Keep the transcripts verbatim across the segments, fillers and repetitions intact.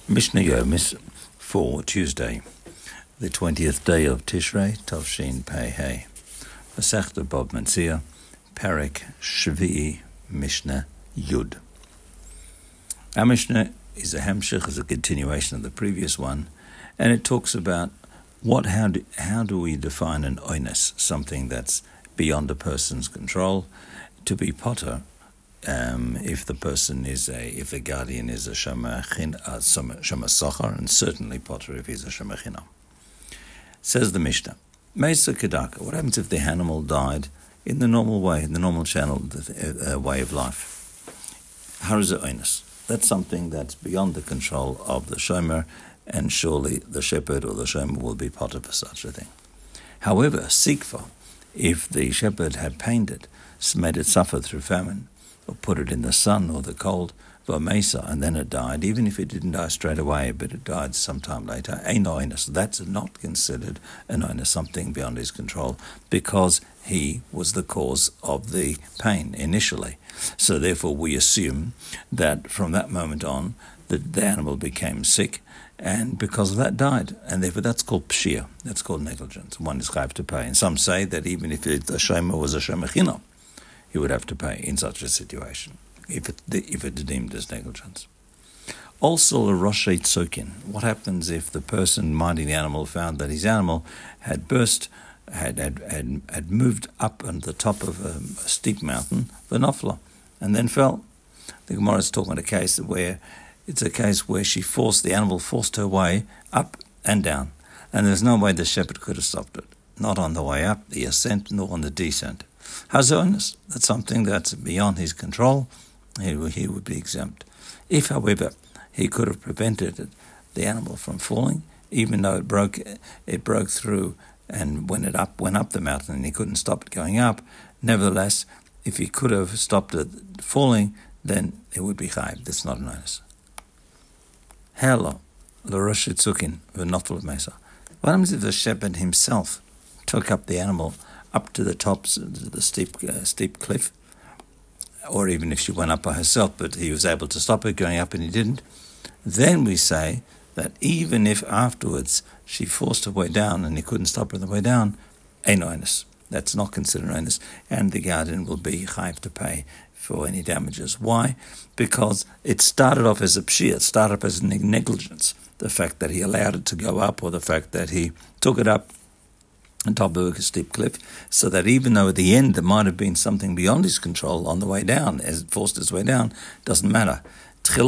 Mishnah Yomis for Tuesday, the twentieth day of Tishrei, Tovshin Pei Hey. Masechta Bava Metzia, Perek Shvi'i, Mishnah Yud. Our Mishnah is a hamshich, is a continuation of the previous one, and it talks about what, how do, how do we define an oinus, something that's beyond a person's control, to be potter. Um, if the person is a, if the guardian is a shema chin, uh, shema socher, and certainly potter if he's a shema chinam. Says the Mishnah, Meisa Kedaka, what happens if the animal died in the normal way, in the normal channel, the uh, way of life? Hariza oinus. That's something that's beyond the control of the shomer, and surely the shepherd or the shomer will be potter for such a thing. However, sikva, if the shepherd had pained it, made it suffer through famine, or put it in the sun or the cold, mesa, and then it died, even if it didn't die straight away, but it died sometime later, ein oinus, that's not considered an oinus, something beyond his control, because he was the cause of the pain initially. So therefore we assume that from that moment on, the, the animal became sick, and because of that died, and therefore that's called pshia, that's called negligence. One is chayav to pay, and some say that even if it, the shomer was a shomer chinam, he would have to pay in such a situation, if it if it deemed as negligence. Also, a roshay tzokin. What happens if the person minding the animal found that his animal had burst, had had had, had moved up on the top of a, a steep mountain, the nafla, and then fell? The Gemara is talking about a case where it's a case where she forced the animal, forced her way up and down, and there's no way the shepherd could have stopped it, not on the way up, the ascent, nor on the descent. Hazonis, that's something that's beyond his control, he, he would be exempt. If, however, he could have prevented it, the animal from falling, even though it broke it broke through and when it up went up the mountain and he couldn't stop it going up, nevertheless, if he could have stopped it falling, then it would be chayiv. That's not an onus. Hello, l'rosh tzukin v'nofel mesa. What happens if the shepherd himself took up the animal up to the tops of the steep uh, steep cliff, or even if she went up by herself, but he was able to stop her going up and he didn't, then we say that even if afterwards she forced her way down and he couldn't stop her on the way down, ein oinus. That's not considered oinus, and the guardian will be chayav to pay for any damages. Why? Because it started off as a pshia, it started off as negligence, the fact that he allowed it to go up, or the fact that he took it up on top of a steep cliff, so that even though at the end there might have been something beyond his control on the way down, as it forced its way down, doesn't matter. We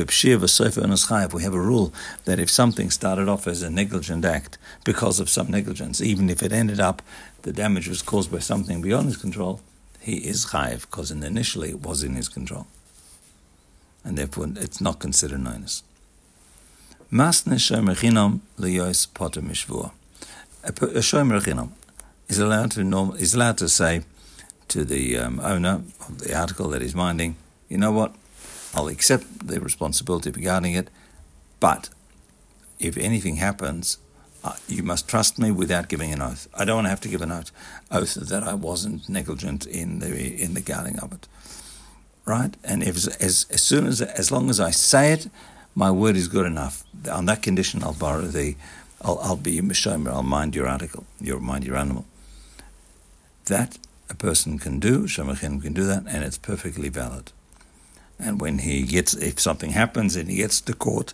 have a rule that if something started off as a negligent act because of some negligence, even if it ended up, the damage was caused by something beyond his control, he is chayiv, because initially it was in his control. And therefore it's not considered onus. Masne shomer chinam liyos poter mishvua. A shomer chinam is allowed to norm, is allowed to say to the um, owner of the article that he's minding, you know what, I'll accept the responsibility regarding it, but if anything happens, uh, you must trust me without giving an oath. I don't want to have to give an oath, oath that I wasn't negligent in the in the guarding of it, right? And if as as soon as as long as I say it, my word is good enough. On that condition, I'll borrow the. I'll, I'll be mishomer, I'll mind your article, you'll mind your animal. That a person can do, Shemachin can do that, and it's perfectly valid. And when he gets, if something happens and he gets to court,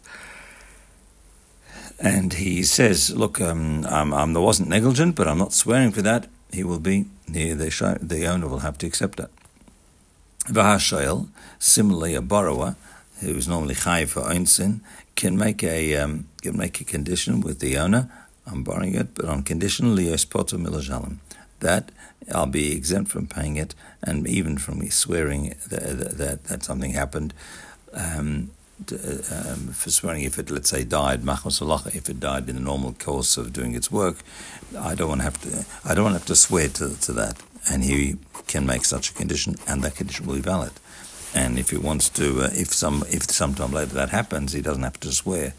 and he says, look, um, I'm, I'm, I wasn't negligent, but I'm not swearing for that, he will be, the, the, the owner will have to accept that. V'hashoel, similarly a borrower, who is normally chayiv for onsin, can make a um, can make a condition with the owner. I'm borrowing it, but on condition liyos poter milajalim, that I'll be exempt from paying it, and even from me swearing that that, that something happened. Um, to, um, for swearing, if it, let's say, died machos halacha, if it died in the normal course of doing its work, I don't want to have to. I don't want to have to swear to to that, and he can make such a condition, and that condition will be valid. And if he wants to, uh, if some, if sometime later that happens, he doesn't have to swear.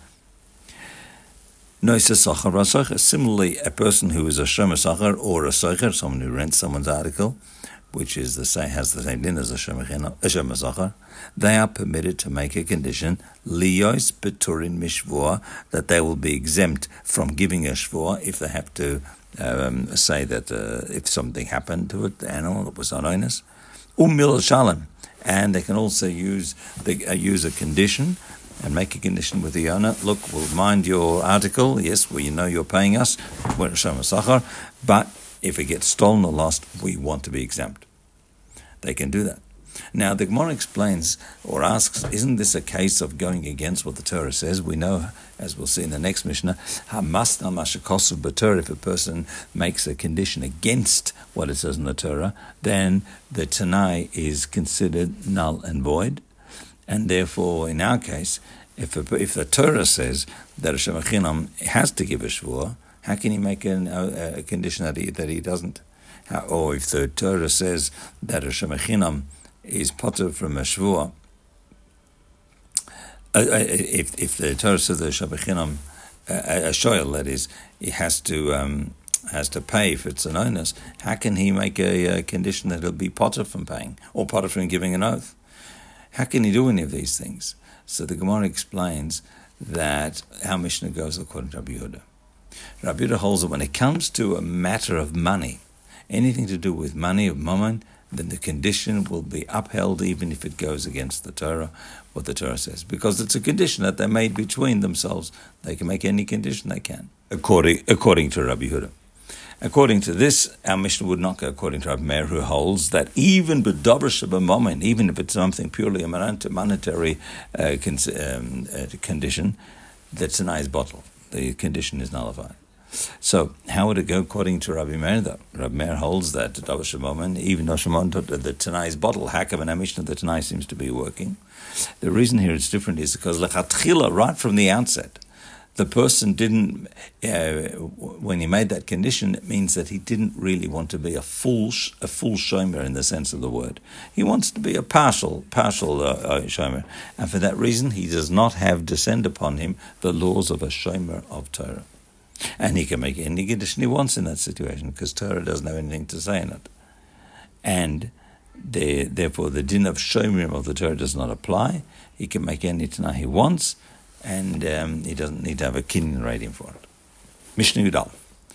Similarly, a person who is a shomer socher or a socher, someone who rents someone's article, which is the same, has the same din as a Shomer Zachar, they are permitted to make a condition, liyos beturin mishvua, that they will be exempt from giving a shvua if they have to um, say that uh, if something happened to it, the animal that was on onus. Umil shalom, and they can also use the, uh, use a condition and make a condition with the owner. Look, we'll mind your article. Yes, well, you know you're paying us, but if it gets stolen or lost, we want to be exempt. They can do that. Now, the Gemara explains or asks, isn't this a case of going against what the Torah says? We know, as we'll see in the next Mishnah, if a person makes a condition against what it says in the Torah, then the Tanai is considered null and void. And therefore, in our case, if a, if the Torah says that a Shomer Chinam has to give a shvua, how can he make an, a, a condition that he that he doesn't? How, or if the Torah says that a Shomer Chinam is potter from a shvua, uh, if if the Torah says that a Shomer Chinam, a, a shoyel, that is, he has to um, has to pay if it's an onus, how can he make a, a condition that he'll be potter from paying or potter from giving an oath? How can he do any of these things? So the Gemara explains that our Mishnah goes according to Rabbi Yehuda. Rabbi Yehuda holds that when it comes to a matter of money, anything to do with money, of mammon, then the condition will be upheld even if it goes against the Torah, what the Torah says. Because it's a condition that they made between themselves. They can make any condition they can, according, according to Rabbi Yehuda. According to this, our Mishnah would not go according to Rabbi Meir, who holds that even b'davar sheba'mammon, even if it's something purely a monetary uh, con- um, uh, condition, the Tanai is bottled. The condition is nullified. So, how would it go according to Rabbi Meir, though? Rabbi Meir holds that b'davar sheba'mammon, even though the Tanai is bottled. How come in our Mishnah the Tanai seems to be working? The reason here it's different is because lechatchila, right from the outset, the person didn't, uh, when he made that condition, it means that he didn't really want to be a full a full shomer in the sense of the word. He wants to be a partial partial uh, shomer. And for that reason, he does not have descend upon him the laws of a shomer of Torah. And he can make any condition he wants in that situation because Torah doesn't have anything to say in it. And the, therefore, the din of shomerim of the Torah does not apply. He can make any tanah he wants, and um, he doesn't need to have a kinyan rating for it. Mishnah Yudal.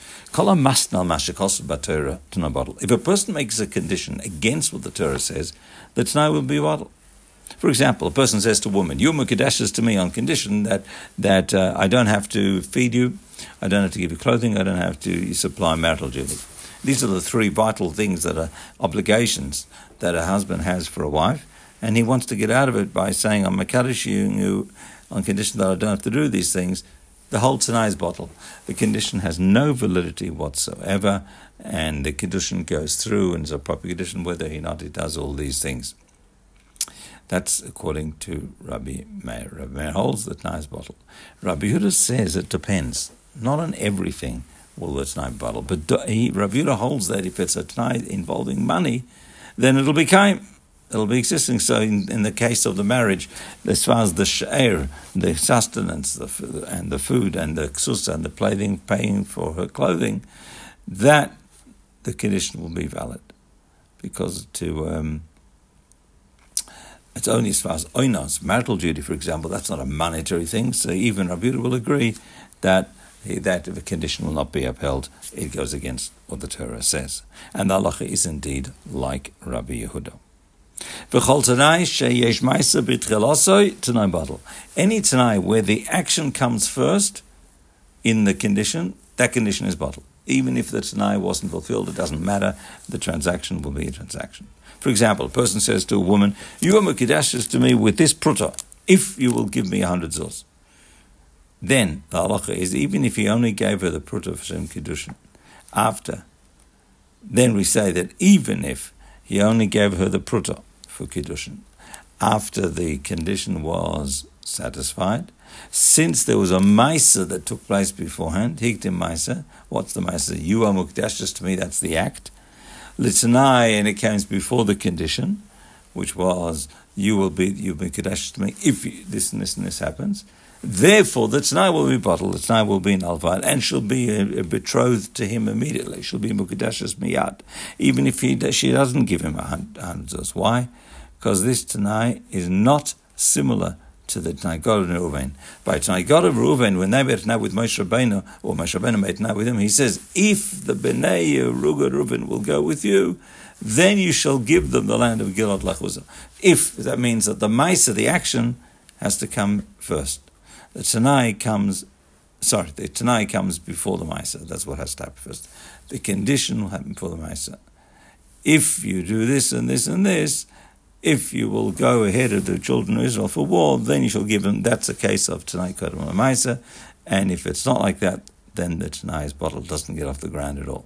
If a person makes a condition against what the Torah says, the Tanai will be bottled. For example, a person says to a woman, "You mukadeshes to me on condition that that uh, I don't have to feed you, I don't have to give you clothing, I don't have to supply marital duty." These are the three vital things that are obligations that a husband has for a wife, and he wants to get out of it by saying, "I'm makadeshing you on condition that I don't have to do these things." The whole Tanai is bottled. The condition has no validity whatsoever, and the condition goes through and is a proper condition whether or not he does all these things. That's according to Rabbi Meir. Rabbi Meir holds the Tanai is bottled. Rabbi Yehuda says it depends. Not on everything will the Tanai be bottled, but he, Rabbi Yehuda holds that if it's a Tanai involving money, then it'll be kaim. It'll be existing. So in, in the case of the marriage, as far as the she'er, the sustenance, the, and the food, and the ksusa, and the clothing, paying for her clothing, that the condition will be valid. Because to um, it's only as far as oinos, marital duty, for example, that's not a monetary thing. So even Rabbi Yehuda will agree that that if a condition will not be upheld, it goes against what the Torah says. And the halacha is indeed like Rabbi Yehuda. Any Tanai where the action comes first in the condition, that condition is bottled. Even if the Tanai wasn't fulfilled, it doesn't matter. The transaction will be a transaction. For example, a person says to a woman, "You are mekudeshes to me with this pruta, if you will give me a hundred zuz." Then the halacha is, even if he only gave her the pruta for Shem Kiddushin, after, then we say that even if he only gave her the pruta for Kiddushin, after the condition was satisfied, since there was a Maisa that took place beforehand, Higdim Maisa, what's the Maisa? You are Mukdashas to me, that's the act. Litanai, and it comes before the condition, which was, you will be, you'll be Mukdashas to me if you, this and this and this happens. Therefore, the Tanai will be bottled, the Tanai will be nullified, and she'll be uh, betrothed to him immediately. She'll be Mukadashas Miyad, even if he, she doesn't give him a hundred zuz. Why? Because this Tanai is not similar to the Tanai God of Reuven. By Tanai God of Reuven, when they made Tanai with Moshe Rabbeinu, or Moshe Rabbeinu made Tanai with him, he says, if the Bnei Yeruga Reuven will go with you, then you shall give them the land of Gilad Lachuzah. If, that means that the Maisa, the action, has to come first. The Tanai comes, sorry, the Tanai comes before the Maisa. That's what has to happen first. The condition will happen before the Maisa. If you do this and this and this, if you will go ahead of the children of Israel for war, then you shall give them. That's a case of Tanai Kodem Maisa. And if it's not like that, then the Tanai's bottle doesn't get off the ground at all.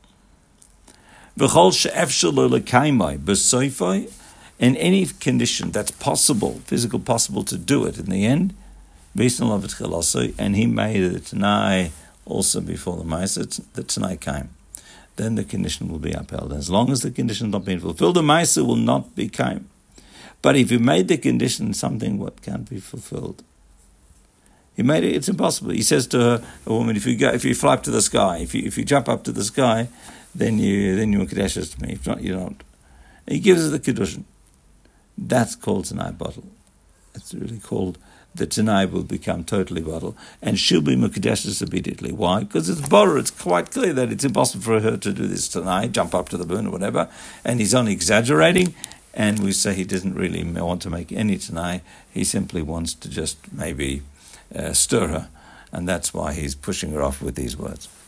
In any condition that's possible, physical possible to do it in the end, and he made the Tanai also before the Maisa, the Tanai came. Then the condition will be upheld. And as long as the condition has not been fulfilled, the Maisa will not be came. But if you made the condition something what can't be fulfilled, he made it, it's impossible. He says to her, a woman, if you go, if you fly up to the sky, if you if you jump up to the sky, then you then you're Kadeshas to me. If not, you don't. And he gives her the Kedushin. That's called Tanai bottle. It's really called the Tanai will become totally bottle, and she'll be Mukadeshas immediately. Why? Because it's Borah. It's quite clear that it's impossible for her to do this Tanai, jump up to the moon or whatever, and he's only exaggerating, and we say he doesn't really want to make any Tanai. He simply wants to just maybe uh, stir her, and that's why he's pushing her off with these words.